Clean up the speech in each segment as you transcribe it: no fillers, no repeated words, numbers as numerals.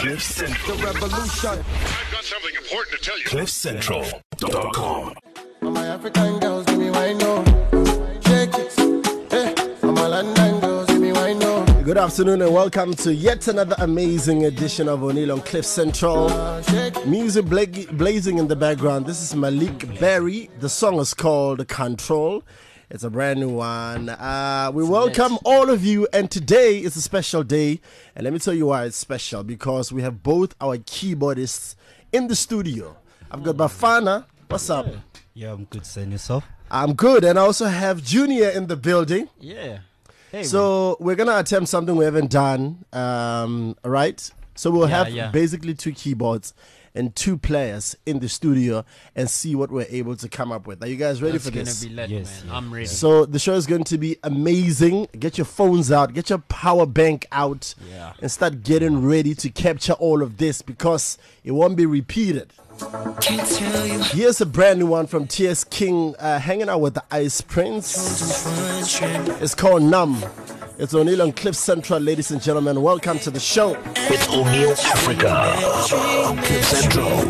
Cliff Central. The revolution. I've got something important to tell you. CliffCentral.com. My African girls, give me wine now. Shake it. Hey, I'm a London girls, give me wine now. Good afternoon and welcome to yet another amazing edition of O'Neill on Cliff Central. Music blazing in the background. This is Malik Berry. The song is called Control. It's a brand new one. We welcome all of you, and today is a special day. And let me tell you why it's special, because we have both our keyboardists in the studio. I've got Bafana. What's up? Yeah, I'm good. Saying yourself? I'm good. And I also have Junior in the building. Yeah. Hey, so we're going to attempt something we haven't done, right? So we'll have basically two keyboards and two players in the studio and see what we're able to come up with. Are you guys ready for this? It's going to be lit, man. I'm ready. So the show is going to be amazing. Get your phones out, get your power bank out, and start getting ready to capture all of this, because it won't be repeated. Here's a brand new one from T.S. King, hanging out with the Ice Prince. It's called Numb. It's O'Neill on Cliff Central, ladies and gentlemen. Welcome to the show. It's O'Neill Africa on Cliff Central.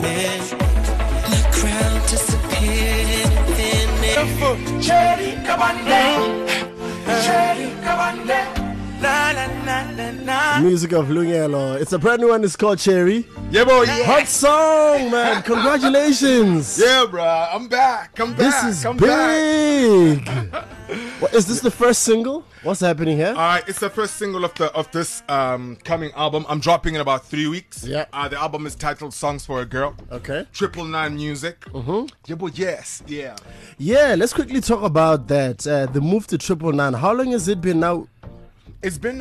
Music of Lungelo. It's a brand new one. It's called Cherry. Yeah, boy. Hot song, man. Congratulations. Yeah, bro. I'm back. This is big. Is this the first single? What's happening here? It's the first single of this coming album. I'm dropping in about 3 weeks. Yeah. The album is titled Songs for a Girl. Okay. 999 Music. Yeah, boy. Yes. Yeah. Yeah. Let's quickly talk about that. The move to 999. How long has it been now? It's been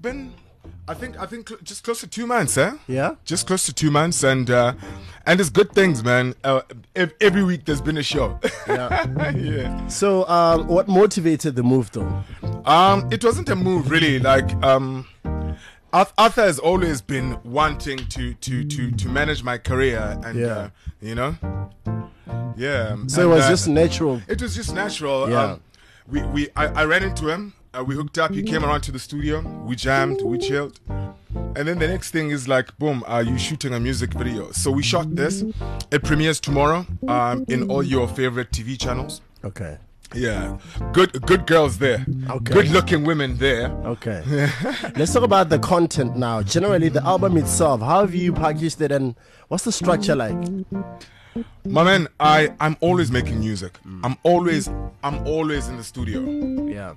I think just close to 2 months, eh? Yeah. Just close to 2 months, and it's good things, man. Every week there's been a show. Yeah. Yeah. So, what motivated the move, though? It wasn't a move, really. Like, Arthur has always been wanting to manage my career, and you know, yeah. So it was just natural. It was just natural. Yeah. I ran into him. We hooked up. He came around to the studio. We jammed. We chilled. And then the next thing is like, boom, you shooting a music video. So we shot this. It premieres tomorrow in all your favorite TV channels. Okay. Yeah. Good girls there. Okay. Good looking women there. Okay. Let's talk about the content now. Generally, the album itself, how have you packaged it, and what's the structure like? My man, I'm always making music. I'm always in the studio. Yeah.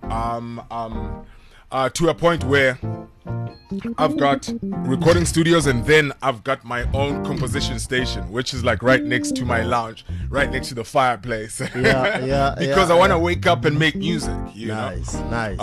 To a point where I've got recording studios, and then I've got my own composition station, which is like right next to my lounge, right next to the fireplace. Yeah. Because I want to wake up and make music. You know? Nice.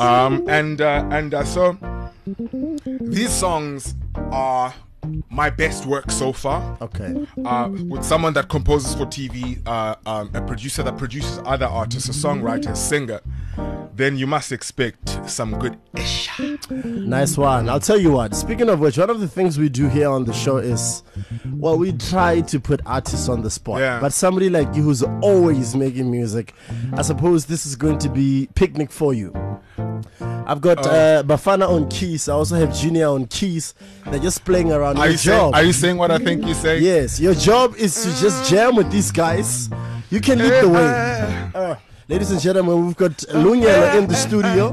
So these songs are my best work so far. Okay. With someone that composes for TV, a producer that produces other artists, a songwriter, a singer, then you must expect some good ish. Nice one. I'll tell you what, speaking of which, one of the things we do here on the show is, well, we try to put artists on the spot. Yeah. But somebody like you who's always making music, I suppose this is going to be picnic for you. I've got Bafana on keys. I also have Junior on keys. They're just playing around. Are you saying what I think you say? Yes. Your job is to just jam with these guys. You can lead the way. Ladies and gentlemen, we've got Lungelo in the studio.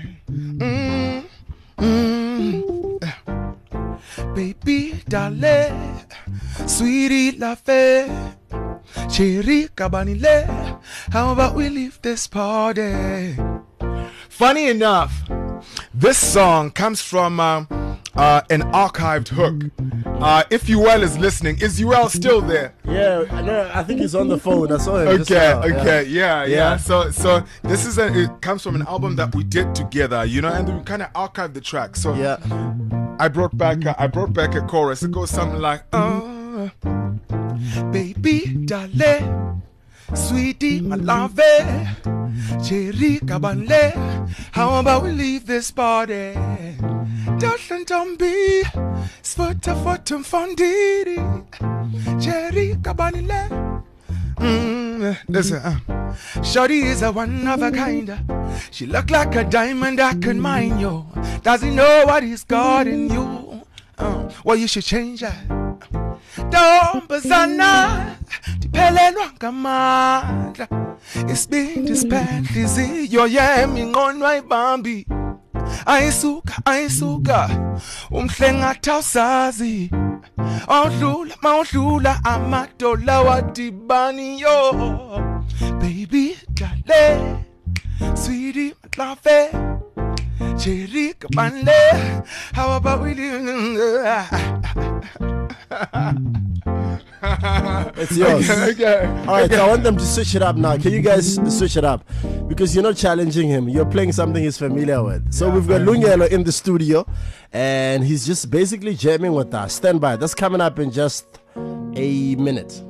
Baby, darling, sweetie, love, cherry, cabanile. How about we leave this party? Funny enough, this song comes from an archived hook. If Uel is listening, is Uel still there? Yeah, I think he's on the phone. I saw him. Okay, yeah. So this is it comes from an album that we did together, you know, and we kind of archived the track. So yeah, I brought back a chorus. It goes something like, oh, baby, darling, sweetie, my love, cherry, cabanle. How about we leave this party? Darling, don't be spotterfotum fondiri, cherry, cabanle. Listen, Shorty is a one of a kind. She look like a diamond I can mine, yo. Does he know what he's got in you? Well, you should change that. Dombazana, diphelelwa ngamandla. Isibindi siphetliziyo yami nqonwa ibambi. Ayisuka, umhlengathi awusazi. Mawudlula amadola wadibani yo. Baby, darling, sweetie, my love. Cherry Kabanle, how about we do? It's yours. Okay. Alright, so I want them to switch it up now. Can you guys switch it up? Because you're not challenging him. You're playing something he's familiar with. So we've got Lungelo in the studio, and he's just basically jamming with us. Stand by. That's coming up in just a minute.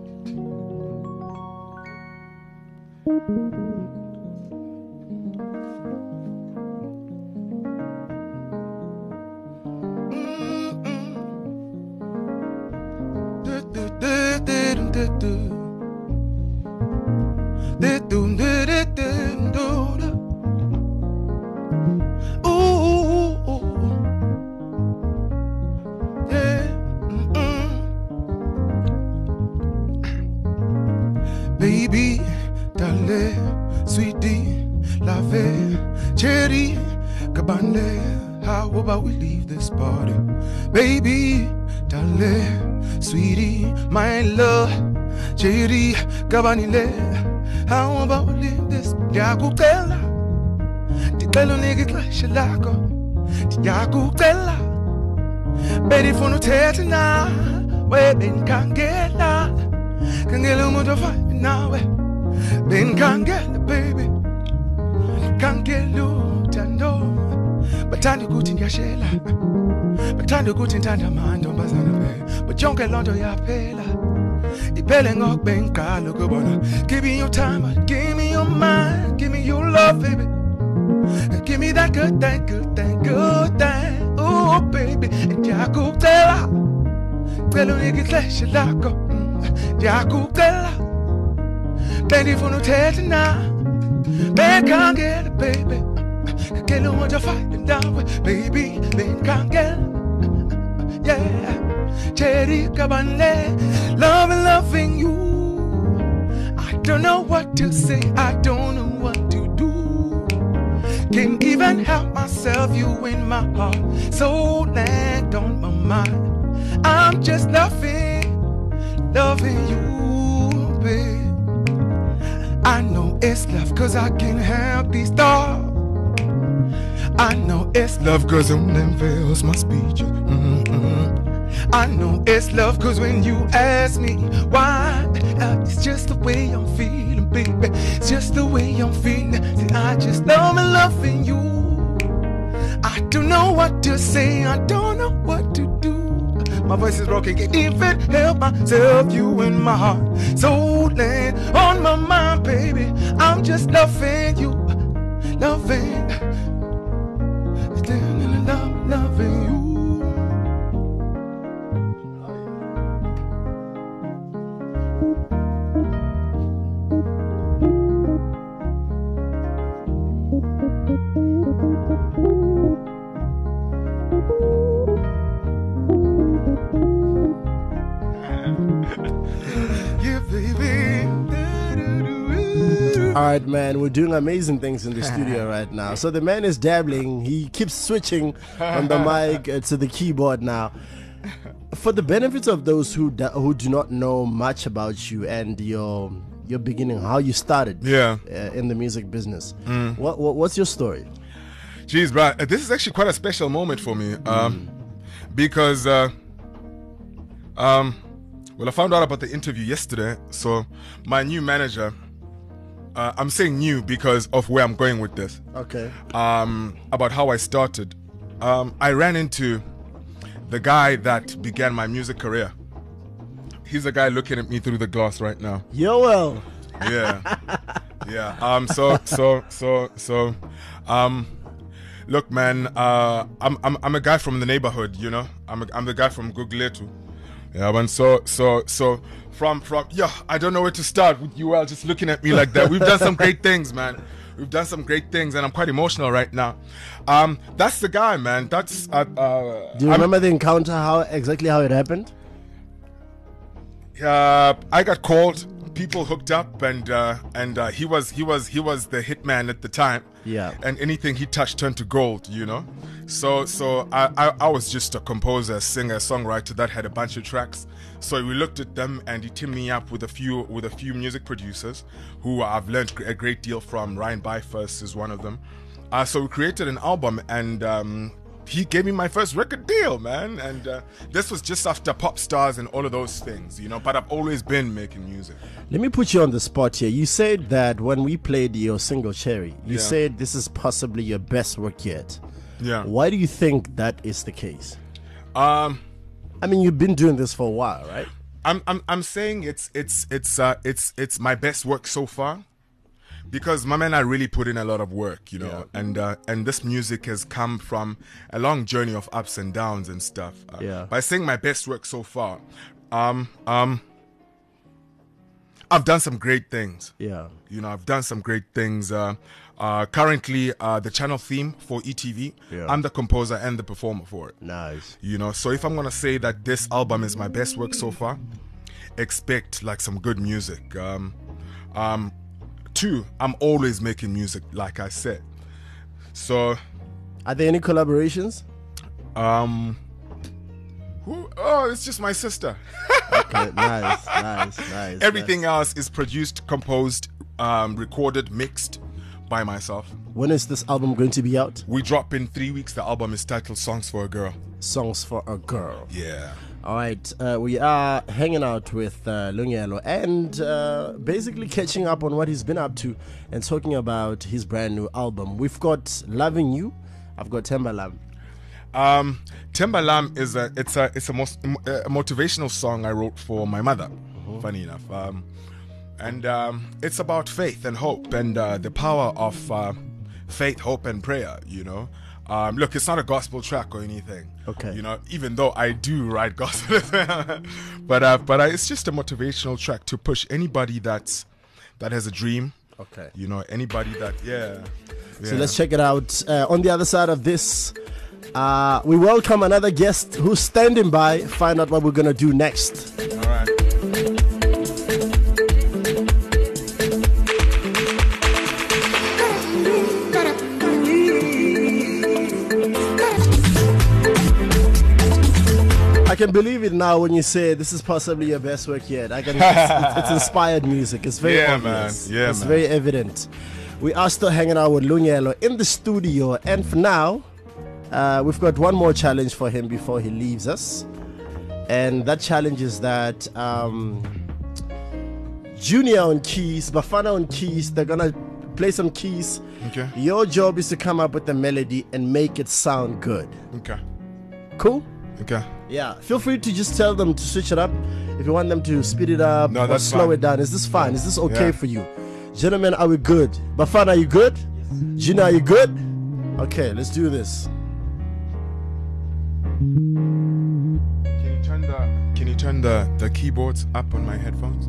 Baby, darling, sweetie, love, cherry, kabane. How about we leave this party? Baby, darling, sweetie, my love, cherry, kabanile. How about we leave this? Yakukela, tikelo nigga clash lako, yakukela. Baby, for no tetina, we been kangela. Kangela umuntu fight now, ben kangela baby, kangela tando, batanda ukuthi ngiyashela, batanda ukuthi ntanda amantombazana baby, but yonke lonto yaphela, iphele ngokubengqalo kubona. Give me your time, give me your mind, give me your love baby, give me that good thing, good thing, good thing, oh baby, ndiyakucela, cela ungihleshe lakho. Yakukela, baby, for no telling now. Ben can't get it, baby. Can't know what you're fighting down with, baby. Ben can't get it, yeah. Cherry Cabernet, loving you. I don't know what to say, I don't know what to do. Can't even help myself, you in my heart, soul and on my mind. I'm just loving you, babe. I know it's love cause I can't help these thoughts. I know it's love cause on them veils my speech. I know it's love cause when you ask me why, it's just the way I'm feeling, baby. It's just the way I'm feeling. See, I just love and loving you. I don't know what to say, I don't know what to do. My voice is broken, can't even help myself. You in my heart, soul and on my mind, baby. I'm just loving you, loving you. All right, man, we're doing amazing things in the studio right now. So the man is dabbling. He keeps switching on the mic to the keyboard now. For the benefits of those who do not know much about you and your beginning, how you started in the music business, what's your story? Jeez, bro, this is actually quite a special moment for me because well, I found out about the interview yesterday. So my new manager, I'm saying new because of where I'm going with this. Okay. About how I started. I ran into the guy that began my music career. He's the guy looking at me through the glass right now. Yoel. Yeah. Yeah. Look, man, I'm a guy from the neighborhood, you know. I'm the guy from Gugletu. Yeah, man. So from I don't know where to start with you all just looking at me like that. We've done some great things, man. We've done some great things, and I'm quite emotional right now. That's the guy, man. That's. Do you remember the encounter? How it happened? I got called. People hooked up, and he was the hitman at the time. Yeah. And anything he touched turned to gold, you know. So I was just a composer, singer, songwriter that had a bunch of tracks. So we looked at them, and he teamed me up with a few music producers who I've learned a great deal from. Ryan Byfuss is one of them. So we created an album, and he gave me my first record deal, man. And this was just after Pop Stars and all of those things, you know. But I've always been making music. Let me put you on the spot here. You said that when we played your single Cherry, you said this is possibly your best work yet. Yeah. Why do you think that is the case? I mean, you've been doing this for a while, right? I'm saying it's my best work so far, because my man, I really put in a lot of work, you know, and this music has come from a long journey of ups and downs and stuff. By saying my best work so far, I've done some great things. Yeah. You know, I've done some great things. Currently, the channel theme for ETV, I'm the composer and the performer for it. Nice. You know, so if I'm going to say that this album is my best work so far, expect like some good music. Two, I'm always making music, like I said. So, are there any collaborations? It's just my sister. Okay, nice. Everything else is produced, composed, recorded, mixed by myself. When is this album going to be out? We drop in 3 weeks. The album is titled Songs for a Girl. Songs for a Girl. Yeah. All right, we are hanging out with Lungelo and basically catching up on what he's been up to and talking about his brand new album. We've got Loving You. I've got Tembalam. Tembalam is a motivational song I wrote for my mother. Funny enough, and it's about faith and hope and the power of faith, hope, and prayer. You know. Look, it's not a gospel track or anything. Okay. You know, even though I do write gospel, but it's just a motivational track to push anybody that has a dream. Okay. You know, anybody that So let's check it out. On the other side of this, we welcome another guest who's standing by. Find out what we're gonna do next. All right. I can believe it now when you say this is possibly your best work yet. It's inspired music. It's very obvious. Man. It's very evident. We are still hanging out with Lungelo in the studio, and for now, we've got one more challenge for him before he leaves us, and that challenge is that Junior on keys, Bafana on keys. They're gonna play some keys. Okay. Your job is to come up with a melody and make it sound good. Okay. Cool? Okay. Yeah. Feel free to just tell them to switch it up if you want them to speed it up or slow it down. Is this fine? Is this okay for you? Gentlemen, are we good? Bafana, are you good? Yes. Gina, are you good? Okay, let's do this. Can you turn the keyboards up on my headphones?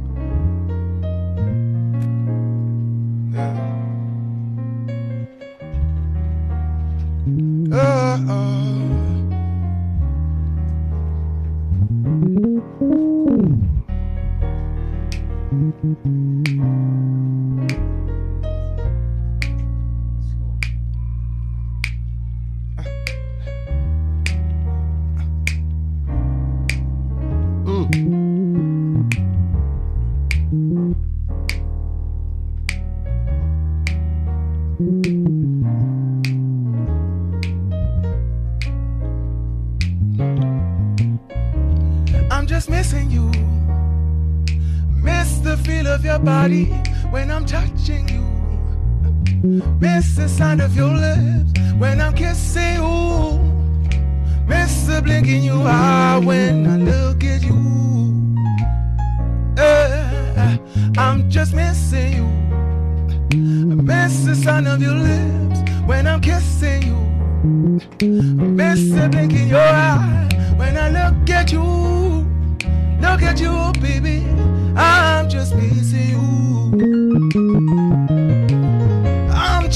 I'm just missing you. Miss the feel of your body when I'm touching you. Miss the sound of your lips when I'm kissing you. Miss the blink in your eye when I look at you. I'm just missing you. I miss the sound of your lips when I'm kissing you. I miss the blink in your eye when I look at you. Look at you, baby. I'm just missing you. I'm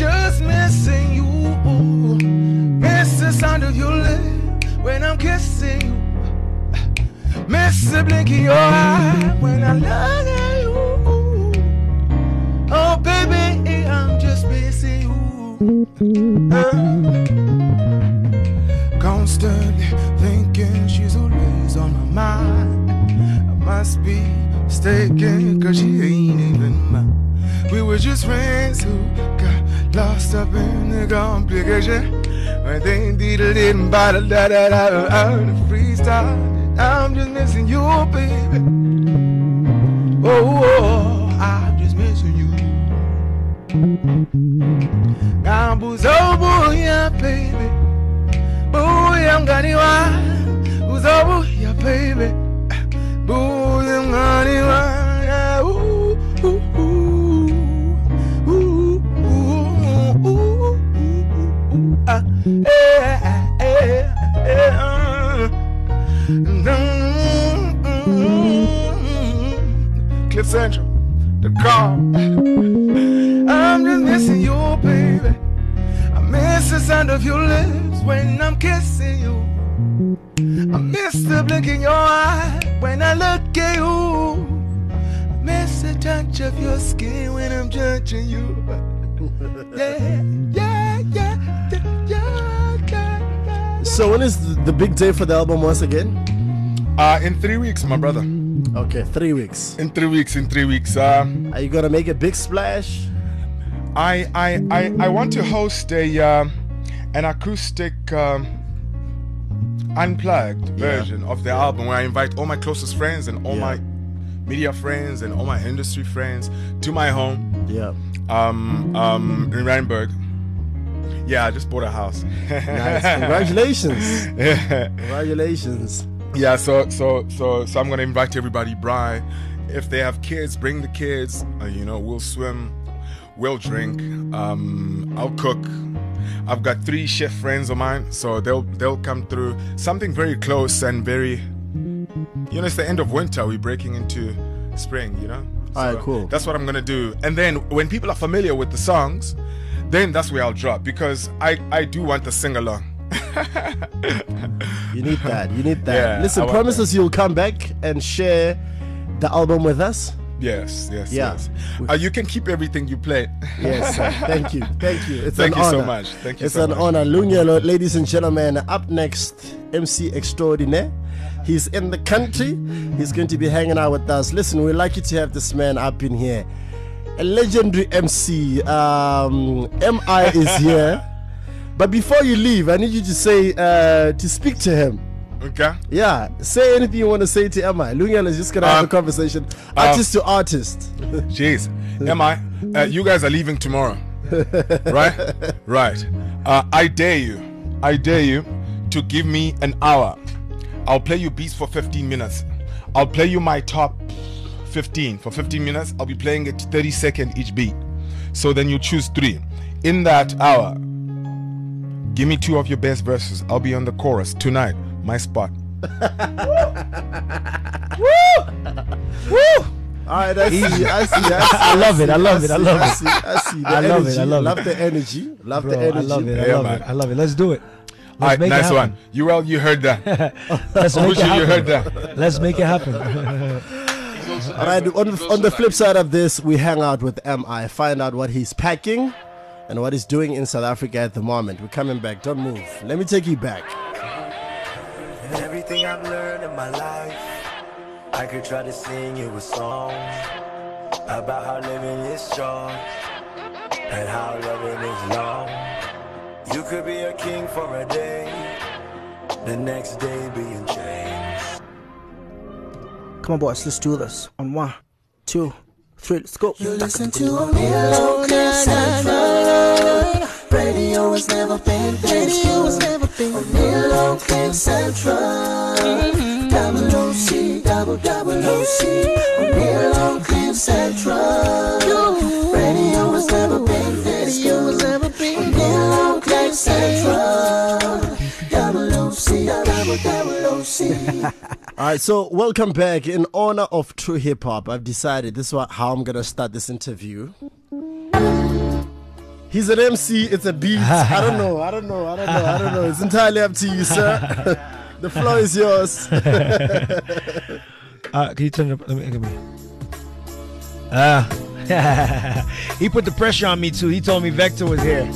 miss the blink in your eye when I look at you. Oh, baby, I'm just missing you. Constantly thinking she's always on my mind. I must be mistaken, cause she ain't even mine. We were just friends who got lost up in the complication. When they did a little bottle, da da da, the freestyle. I'm just missing you, baby. Oh, I'm just missing you. I'm yeah, baby. Oh, I'm gonna who's over here, baby. Oh, I'm gonna ooh, ooh, ooh, ooh, ooh, ooh, Cliff Central, the car. I'm just missing you, baby. I miss the sound of your lips when I'm kissing you. I miss the blink in your eye when I look at you. I miss the touch of your skin when I'm touching you. Yeah, yeah, yeah, yeah, yeah, yeah. So when is the big day for the album once again? In 3 weeks, my brother. Okay, 3 weeks. In 3 weeks. Are you gonna make a big splash? I want to host an acoustic unplugged version of the album where I invite all my closest friends and all my media friends and all my industry friends to my home. Yeah. In Randburg. Yeah, I just bought a house. Nice. Congratulations. Yeah. Congratulations. Yeah, so I'm gonna invite everybody. Bri, if they have kids, bring the kids. We'll swim, we'll drink. I'll cook. I've got 3 chef friends of mine, so they'll come through. Something very close and very, it's the end of winter. We're breaking into spring. All right, cool. That's what I'm gonna do. And then when people are familiar with the songs, then that's where I'll drop, because I do want to sing along. You need that. Yeah, Listen, promise us you'll come back and share the album with us. Yes. Yeah. You can keep everything you play. Yes, sir. Thank you. It's Thank an you honor. so much. Thank you It's so an much. honor. Lunyelo, ladies and gentlemen. Up next, MC Extraordinaire. He's in the country. He's going to be hanging out with us. Listen, we're lucky to have this man up in here. A legendary MC. MI is here. But before you leave, I need you to say, to speak to him. Okay. Yeah, say anything you want to say to MI. Lunyelo is just going to have a conversation. Artist to artist. Jeez. MI, you guys are leaving tomorrow. Right. I dare you to give me an hour. I'll play you beats for 15 minutes. I'll play you my top 15. For 15 minutes, I'll be playing it 30 seconds each beat. So then you choose 3. In that hour, give me 2 of your best verses. I'll be on the chorus tonight. My spot. Woo! All right, I see. I love it. I see. I love it. Love the energy. Love the energy. I love it. Yeah, man. I love it. Let's do it. All right, nice one. You heard that. Let's make it happen. You heard that. Let's make it happen. All right, on the flip side of this, we hang out with MI, find out what he's packing and what he's doing in South Africa at the moment. We're coming back. Don't move. Let me take you back. And everything I've learned in my life, I could try to sing you a song about how living is short and how loving is long. You could be a king for a day, the next day be in chains. Come on, boys, let's do this. On 1, 2, 3, let's go. You listen to O'Neal on Cliff Central. Radio has never been this good. O'Neal on Cliff Central. Double OC, double OC. O'Neal on Cliff Central. Radio has never been this good. O'Neal on Cliff Central. Double OC, double OC. All right, so welcome back. In honor of True Hip Hop, I've decided this is how I'm going to start this interview. He's an MC, it's a beat. I don't know. It's entirely up to you, sir. The floor is yours. Can you turn it up? Let me. He put the pressure on me too. He told me Vector was here.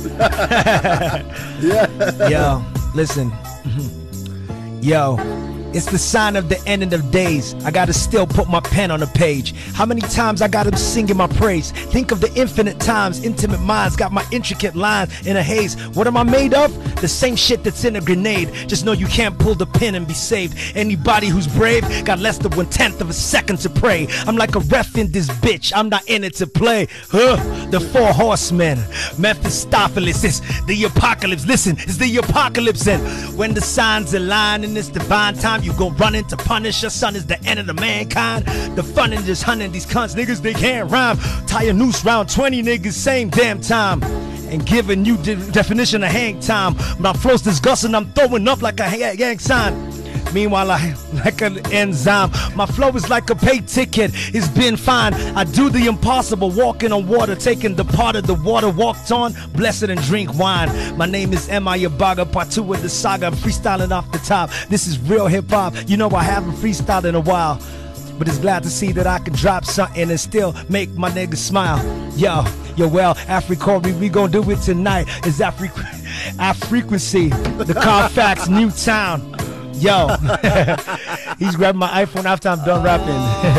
Yeah. Yo, listen. Yo, it's the sign of the end of days. I gotta still put my pen on the page. How many times I got him singing my praise? Think of the infinite times. Intimate minds got my intricate lines in a haze. What am I made of? The same shit that's in a grenade. Just know you can't pull the pin and be saved. Anybody who's brave got less than 1/10 of a second to pray. I'm like a ref in this bitch. I'm not in it to play. The four horsemen. Mephistopheles. It's the apocalypse. Listen, it's the apocalypse. And when the signs align in this divine time, you gon' run in to punish your son is the end of the mankind. The fun in just hunting these cunts, niggas, they can't rhyme. Tie a noose round 20 niggas, same damn time. And giving you the definition of hang time. My flow's disgusting, I'm throwing up like a gang sign. Meanwhile, I like an enzyme. My flow is like a pay ticket. It's been fine. I do the impossible, walking on water, taking the part of the water walked on. Bless it and drink wine. My name is M.I. Yabaga, part 2 of the saga. I'm freestyling off the top. This is real hip hop. You know I haven't freestyled in a while, but it's glad to see that I can drop something and still make my niggas smile. Yo, well, Africa, we gon' do it tonight. It's Frequency, the Carfax, Newtown. Yo, he's grabbing my iPhone after I'm done rapping.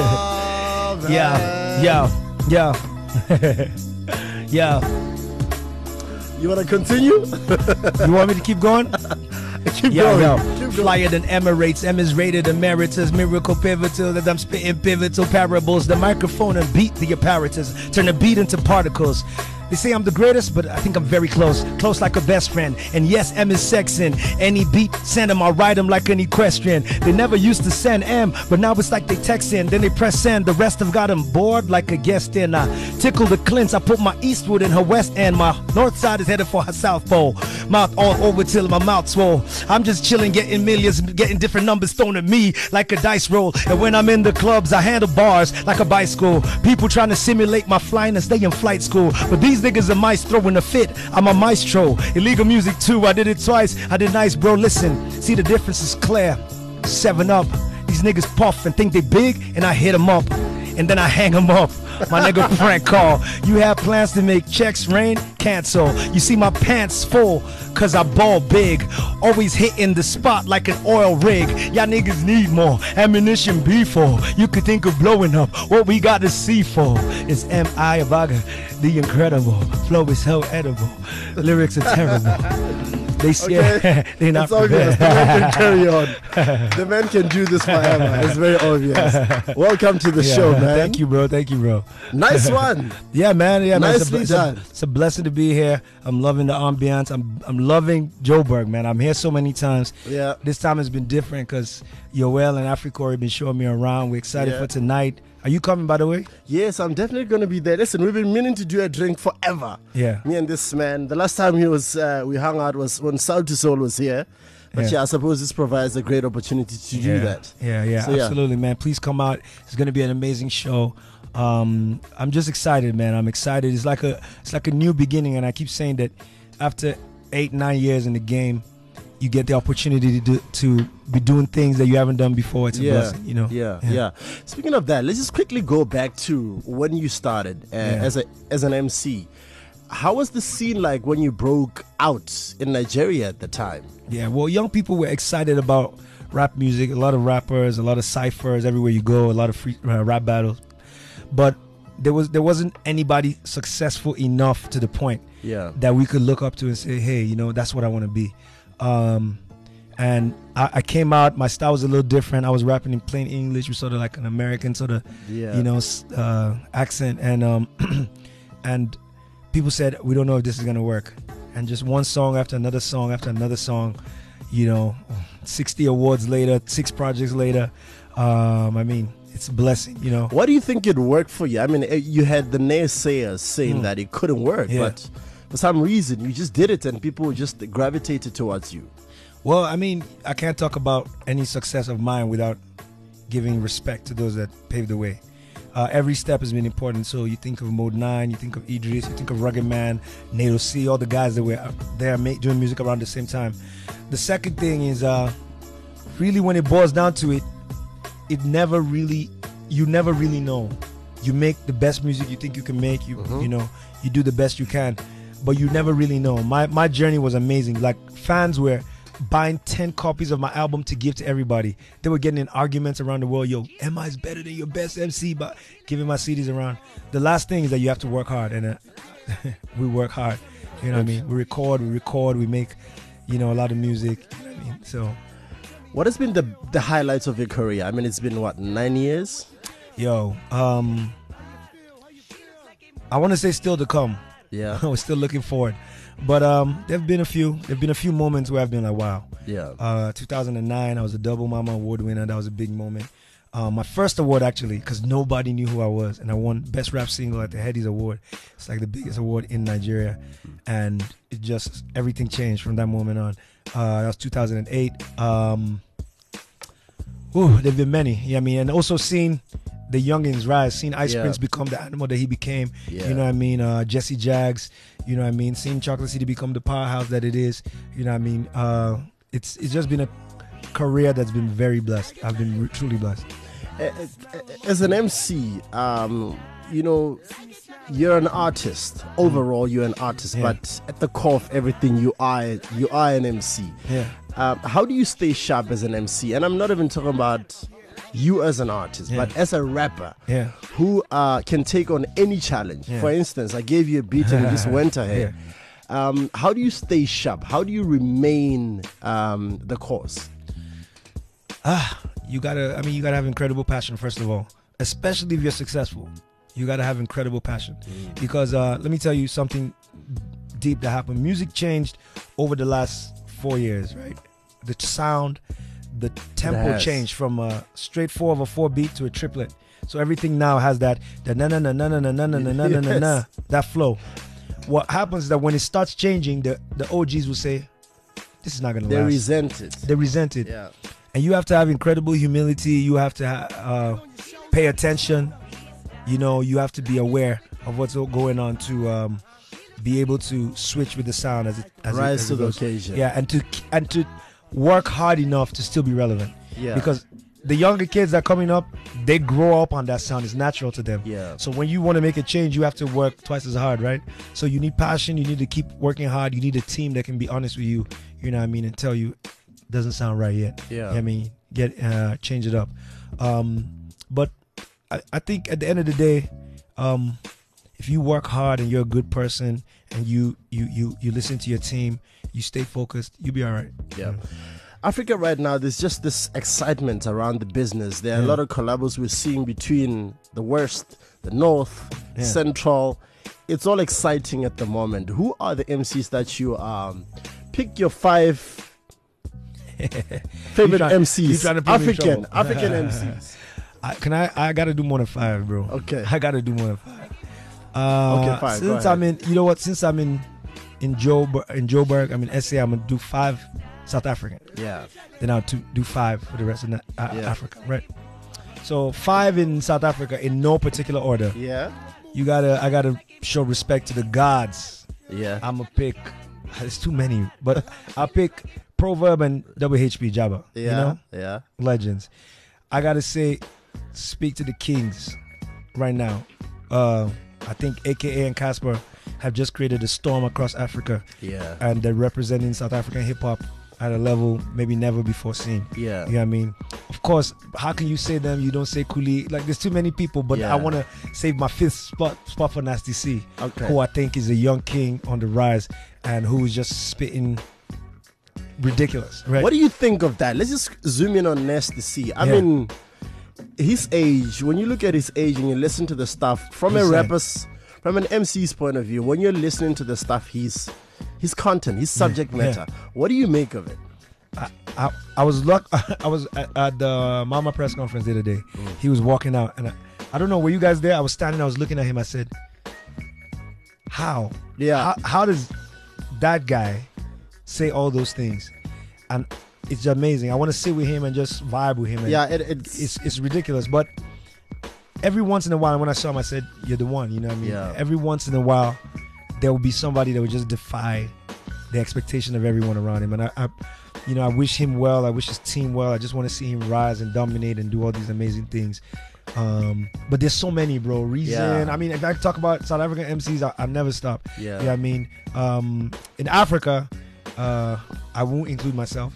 Yo. You want to continue? You want me to keep going? Keep going. Yo. Flyer than Emirates, M is rated emeritus, miracle pivotal that I'm spitting pivotal parables. The microphone and beat the apparatus, turn the beat into particles. They say I'm the greatest, but I think I'm very close like a best friend. And yes, M is sexing. Any beat, send him, I'll write him like an equestrian. They never used to send M, but now it's like they text in, then they press send. The rest have got him bored like a guest in. I tickle the Clints, I put my Eastwood in her west end. My north side is headed for her south pole. Mouth all over till my mouth swole. I'm just chilling, getting millions, getting different numbers thrown at me like a dice roll. And when I'm in the clubs, I handle bars like a bicycle. People trying to simulate my flying and stay in flight school, but these niggas are mice throwing a fit. I'm a maestro. Illegal music too. I did it twice. I did nice, bro. Listen, see the difference is clear. 7 Up. These niggas puff and think they big, and I hit them up, and then I hang them up. My nigga prank call. You have plans to make checks rain? Cancel. You see my pants full, cause I ball big. Always hitting the spot like an oil rig. Y'all niggas need more ammunition before you could think of blowing up. What we got to see for is M.I. Yabaga, the incredible. Flow is so edible. Lyrics are terrible. They scared. Okay. They're not it's obvious. The man can carry on. The man can do this forever. It's very obvious. Welcome to the show, man. Thank you, bro. Nice one. Yeah, man. Yeah, man. Nicely done. It's a blessing to be here. I'm loving the ambiance. I'm loving Joburg, man. I'm here so many times. Yeah. This time has been different because Yoel and Africa have been showing me around. We're excited for tonight. Are you coming, by the way? Yes, I'm definitely going to be there. Listen, we've been meaning to do a drink forever. Yeah. Me and this man. The last time we hung out was when Soul to Soul was here. But I suppose this provides a great opportunity to do that. Yeah, so, absolutely, man. Please come out. It's going to be an amazing show. I'm just excited, man. I'm excited. It's like a new beginning, and I keep saying that after 8-9 years in the game, you get the opportunity to be doing things that you haven't done before. It's a blessing, you know. Yeah. Speaking of that, let's just quickly go back to when you started as an MC. How was the scene like when you broke out in Nigeria at the time? Yeah, well, young people were excited about rap music. A lot of rappers, a lot of ciphers everywhere you go. A lot of free rap battles, but there wasn't anybody successful enough to the point that we could look up to and say, hey, you know, that's what I want to be. And I came out, my style was a little different. I was rapping in plain English with sort of like an American sort of, accent. And and people said, we don't know if this is going to work. And just one song after another song after another song, 60 awards later, 6 projects later. I mean, it's a blessing, you know. What do you think it worked for you? I mean, you had the naysayers saying that it couldn't work, but for some reason you just did it and people just gravitated towards you. Well, I mean, I can't talk about any success of mine without giving respect to those that paved the way. Every step has been important. So you think of Mode 9, you think of Idris, you think of Rugged Man, Nato C, all the guys that were there doing music around the same time. The second thing is really, when it boils down to it, you never really know. You make the best music you think you can make. You know, you do the best you can, but you never really know. My journey was amazing. Like, fans were buying 10 copies of my album to give to everybody. They were getting in arguments around the world. Yo, MI is better than your best MC, but giving my CDs around. The last thing is that you have to work hard, and we work hard. You know what I mean? We record, we make, you know, a lot of music. You know what I mean? So, what has been the highlights of your career? I mean, it's been what, 9 years? Yo, I want to say still to come. Yeah, we're still looking forward. But there've been a few moments where I've been like, wow. Yeah. 2009, I was a Double Mama Award winner. That was a big moment. My first award, actually, because nobody knew who I was, and I won Best Rap Single at the Headies Award. It's like the biggest award in Nigeria, and it just, everything changed from that moment on. That was 2008. There've been many. Yeah, I mean, and also seeing the youngins rise, seeing Ice Prince become the animal that he became. Yeah. You know what I mean? Jesse Jags. You know what I mean? Seeing Chocolate City become the powerhouse that it is. You know what I mean? It's just been a career that's been very blessed. I've been truly blessed. As an MC, you know, you're an artist. Overall, you're an artist, but at the core of everything, you are an MC. Yeah. How do you stay sharp as an MC? And I'm not even talking about you as an artist, but as a rapper who can take on any challenge. For instance, I gave you a beat and you just went ahead. How do you stay sharp? How do you remain the course? You gotta have incredible passion, first of all, especially if you're successful. You gotta have incredible passion, because let me tell you something deep that happened. Music changed over the last 4 years, right? The sound, the tempo changed from a straight 4 over 4 beat to a triplet. So everything now has that na na na na na na na na na na na, that flow. What happens is that when it starts changing, the OGs will say, "This is not gonna last." They resent it. Yeah. And you have to have incredible humility. You have to pay attention. You know, you have to be aware of what's going on to be able to switch with the sound as it rise to the goes. occasion. Yeah, and to work hard enough to still be relevant. Yeah. Because the younger kids that are coming up, they grow up on that sound. It's natural to them. Yeah. So when you want to make a change, you have to work twice as hard, right? So you need passion. You need to keep working hard. You need a team that can be honest with you. You know what I mean, and tell you, doesn't sound right yet. Yeah. You know what I mean, change it up. But I think at the end of the day, if you work hard and you're a good person and you listen to your team, you stay focused, you'll be all right. Yeah. Africa right now, there's just this excitement around the business. There are a lot of collabs we're seeing between the West, the North, Central. It's all exciting at the moment. Who are the MCs that you pick your 5 favorite MCs? African MCs. I gotta do more than 5, bro. Okay. I gotta do more than 5. Okay, fine. Since I'm in, you know what? Since I'm in Joburg, I'm in SA. I'm gonna do 5 South African. Yeah. Then I'll do 5 for the rest of Africa, right? So 5 in South Africa in no particular order. Yeah. I gotta show respect to the gods. Yeah. I'm gonna pick. There's too many, but I'll pick Proverb and WHP Jabba. Yeah. You know? Yeah. Legends. I gotta say, speak to the kings right now. I think AKA and Casper have just created a storm across Africa. Yeah. And they're representing South African hip hop at a level maybe never before seen. Yeah. You know what I mean? Of course, how can you say them? You don't say Kuli. Like, there's too many people, but I want to save my 5th spot for Nasty C, who I think is a young king on the rise and who's just spitting ridiculous. Right? What do you think of that? Let's just zoom in on Nasty C. I mean, his age, when you look at his age and you listen to the stuff from a rapper's, from an MC's point of view, when you're listening to the stuff, his content, his subject matter, what do you make of it? I was at the Mama press conference the other day. He was walking out, and I don't know, were you guys there? I was standing, I was looking at him. I said, how? Yeah. How does that guy say all those things? And it's amazing. I want to sit with him and just vibe with him. And yeah, it's ridiculous. But every once in a while, when I saw him, I said, "You're the one." You know what I mean? Yeah. Every once in a while, there will be somebody that will just defy the expectation of everyone around him. And You know, I wish him well. I wish his team well. I just want to see him rise and dominate and do all these amazing things. But there's so many, bro. Reason. I mean, if I talk about South African MCs, I'll never stop. Yeah. You know what I mean? In Africa, I won't include myself.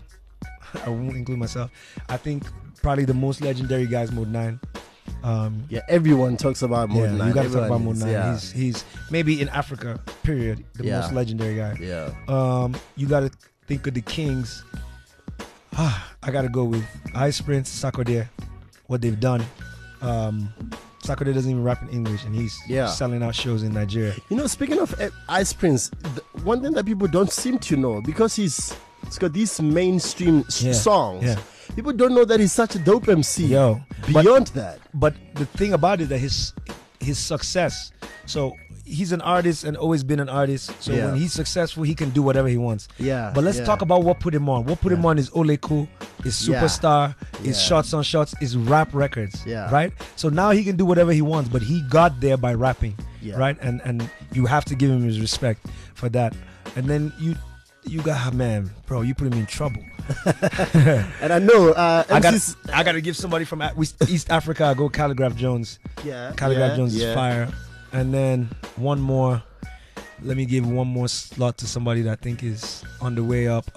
I think probably the most legendary guy is Mode 9. Everyone talks about Mode 9. You gotta talk about Mode 9. Yeah. He's maybe in Africa, period, the most legendary guy. Yeah. You gotta think of the Kings. I gotta go with Ice Prince, Sarkodie, what they've done. Sarkodie doesn't even rap in English, and he's selling out shows in Nigeria. You know, speaking of Ice Prince, one thing that people don't seem to know, because he's got these mainstream songs. Yeah. People don't know that he's such a dope MC. Beyond that. But the thing about it, that his success, so he's an artist and always been an artist. So when he's successful, he can do whatever he wants. Yeah. But let's talk about what put him on. What put him on is Oleku, is Superstar, is Shots on Shots, is rap records. Yeah. Right? So now he can do whatever he wants, but he got there by rapping. Yeah. Right? And you have to give him his respect for that. And then you got, man, bro, you put him in trouble. And I know I got to give somebody from East Africa. I go Calligraph Jones. Calligraph Jones is fire. And then one more. Let me give one more slot to somebody that I think is on the way up.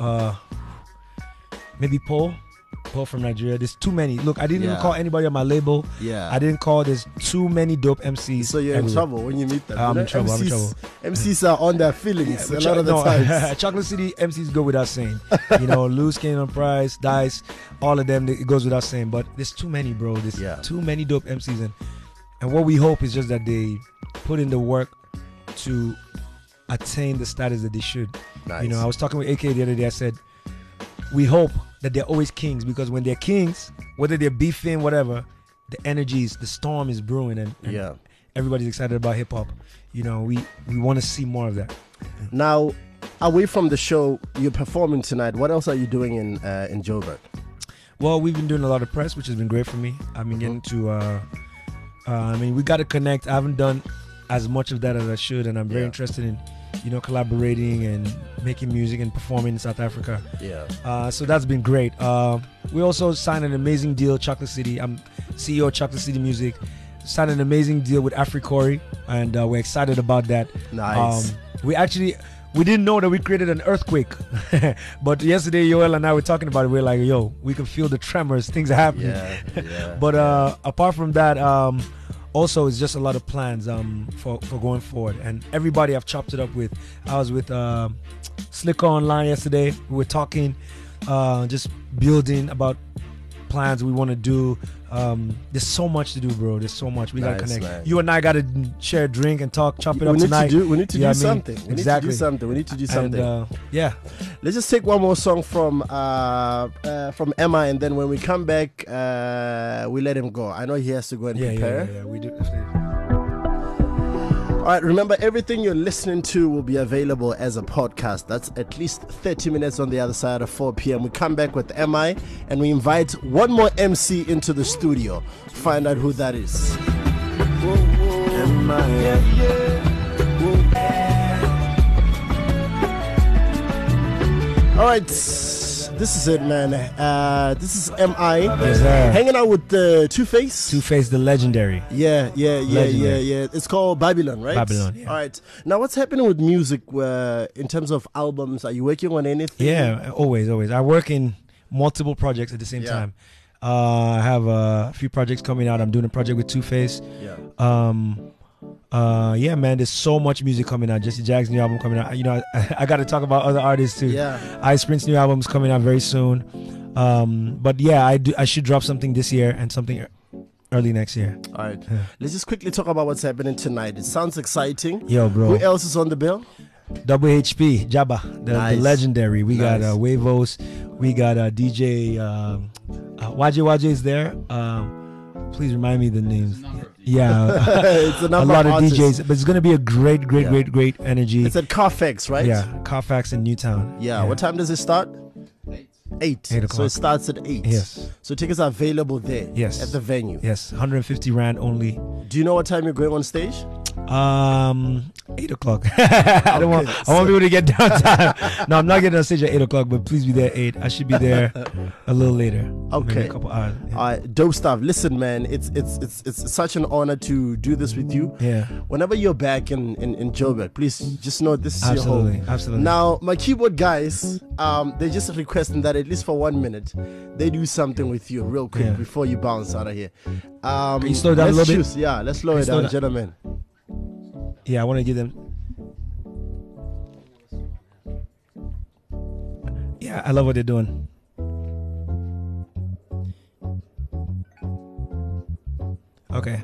Maybe Paul from Nigeria. There's too many. Look, I didn't even call anybody on my label. I didn't call. There's too many dope MCs. So you're in trouble when you meet them. I'm in trouble. MCs are on their feelings a lot of the times. Chocolate City MCs go without saying. You know, Luz, Kane on Price, Dice, all of them, it goes without saying. But there's too many, bro. There's too many dope MCs. And what we hope is just that they put in the work to attain the status that they should. Nice. You know, I was talking with AK the other day. I said, we hope that they're always kings, because when they're kings, whether they're beefing, whatever, the energies, the storm is brewing, and everybody's excited about hip hop. You know, we want to see more of that. Now, away from the show, you're performing tonight. What else are you doing in Joburg? Well, we've been doing a lot of press, which has been great for me. I've been getting to. We got to connect. I haven't done as much of that as I should, and I'm very interested in, you know, collaborating and making music and performing in South Africa. So that's been great. We also signed an amazing deal, Chocolate City. I'm CEO of Chocolate City Music. Signed an amazing deal with Africori, and we're excited about that. Nice. We didn't know that we created an earthquake, but yesterday Yoel and I were talking about it. We're like, yo, we can feel the tremors. Things are happening. But apart from that, also, it's just a lot of plans for going forward, and everybody I've chopped it up with. I was with Slicker online yesterday. We were talking, just building about plans we want to do. There's so much to do, bro. There's so much. We gotta connect. Man. You and I gotta share a drink and chop it up tonight. We need to do something. We need to do something. And, let's just take one more song from Emma, and then when we come back, we let him go. I know he has to go and prepare. Yeah, we do. All right, remember, everything you're listening to will be available as a podcast. That's at least 30 minutes on the other side of 4 p.m. We come back with MI, and we invite one more MC into the studio. Find out who that is. All right, this is it, man. This is MI. Hanging out with Two-Face. Two-Face, the legendary. Yeah. It's called Babylon, right? Babylon, yeah. All right. Now, what's happening with music in terms of albums? Are you working on anything? Yeah, always. I work in multiple projects at the same time. I have a few projects coming out. I'm doing a project with Two-Face. Man, there's so much music coming out. Jesse Jack's new album coming out. You know, I got to talk about other artists too. Ice Prince new album's coming out very soon. But yeah, I should drop something this year and something early next year. All right. Let's just quickly talk about what's happening tonight. It sounds exciting. Yo, bro. Who else is on the bill? WHP, Jabba, the legendary. We got Wavos. We got DJ Waje is there. Please remind me the names. It's a lot of artists. DJs, but it's gonna be a great energy. It's at Carfax, right? Yeah, Carfax in Newtown. Yeah. What time does it start? 8 o'clock. So it starts at 8. Yes. So tickets are available there. Yes. At the venue. Yes. 150 Rand only. Do you know what time you're going on stage? 8 o'clock. I want people to get downtime. No, I'm not getting on stage at 8 o'clock, but please be there at 8. I should be there a little later. Okay. Maybe a couple hours. Yeah. All right, dope stuff. Listen, man, it's such an honor to do this with you. Yeah. Whenever you're back in Joburg, please just know this is Absolutely, your home. absolutely. Now, my keyboard guys, they're just requesting that at least for 1 minute, they do something with you real quick before you bounce out of here. Can you slow down a little bit? Yeah, let's slow it down, gentlemen. Yeah, I want to give them. Yeah, I love what they're doing. Okay.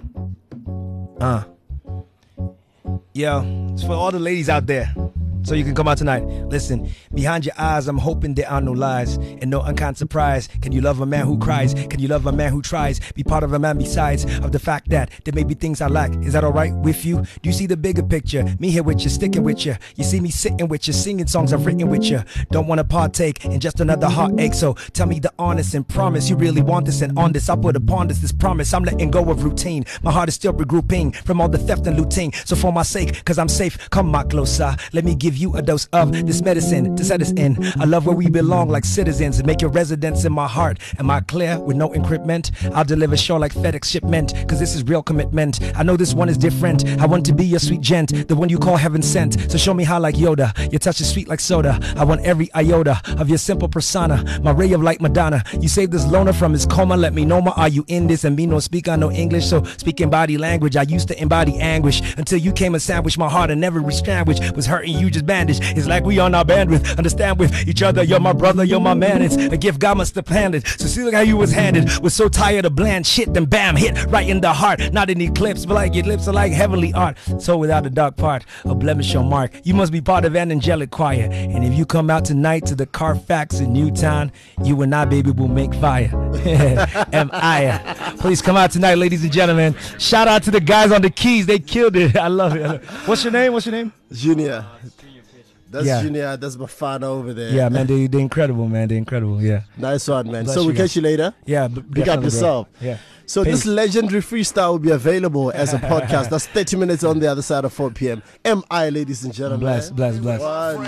Yo, it's for all the ladies out there. So you can come out tonight. Listen, behind your eyes, I'm hoping there are no lies and no unkind surprise. Can you love a man who cries? Can you love a man who tries? Be part of a man besides of the fact that there may be things I lack. Is that all right with you? Do you see the bigger picture? Me here with you, sticking with you. You see me sitting with you, singing songs I've written with you. Don't want to partake in just another heartache. So tell me the honest and promise you really want this, and on this I put upon this promise. I'm letting go of routine. My heart is still regrouping from all the theft and looting. So for my sake, cause I'm safe, come my closer. Let me give you a dose of this medicine to set us in a love where we belong like citizens. Make your residence in my heart. Am I clear with no encryptment? I'll deliver sure like FedEx shipment, cause this is real commitment. I know this one is different. I want to be your sweet gent, the one you call heaven sent. So show me how like Yoda. Your touch is sweet like soda. I want every iota of your simple persona, my ray of light Madonna. You saved this loner from his coma. Let me know more. Are you in this? And me no speak, I know English. So speaking body language, I used to embody anguish until you came and sandwiched my heart, and every sandwich was hurting you just bandaged. It's like we on our bandwidth, understand with each other. You're my brother, you're my man. It's a gift God must have planned it. So see look how you was handed. Was so tired of bland shit, then bam, hit right in the heart. Not an eclipse, but like your lips are like heavenly art. So without the dark part, a blemish or mark, you must be part of an angelic choir. And if you come out tonight to the Carfax in Newtown, you and I, baby, will make fire. Am I? Please come out tonight, ladies and gentlemen. Shout out to the guys on the keys, they killed it. I love it. What's your name? What's your name? Junior. That's Junior. That's Bafana over there. Yeah, man, they're incredible, man. They're incredible. Yeah. Nice one, man. Bless so you, we'll catch you later. Yeah. Big up yourself. Bro. Yeah. So Peace. This legendary freestyle will be available as a podcast. That's 30 minutes on the other side of 4 p.m. MI, ladies and gentlemen. Bless. Get turned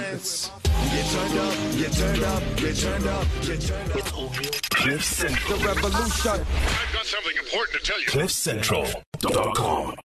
up, get turned up, get turned up, get turned up. Cliff Central. The revolution. I've got something important to tell you. CliffCentral.com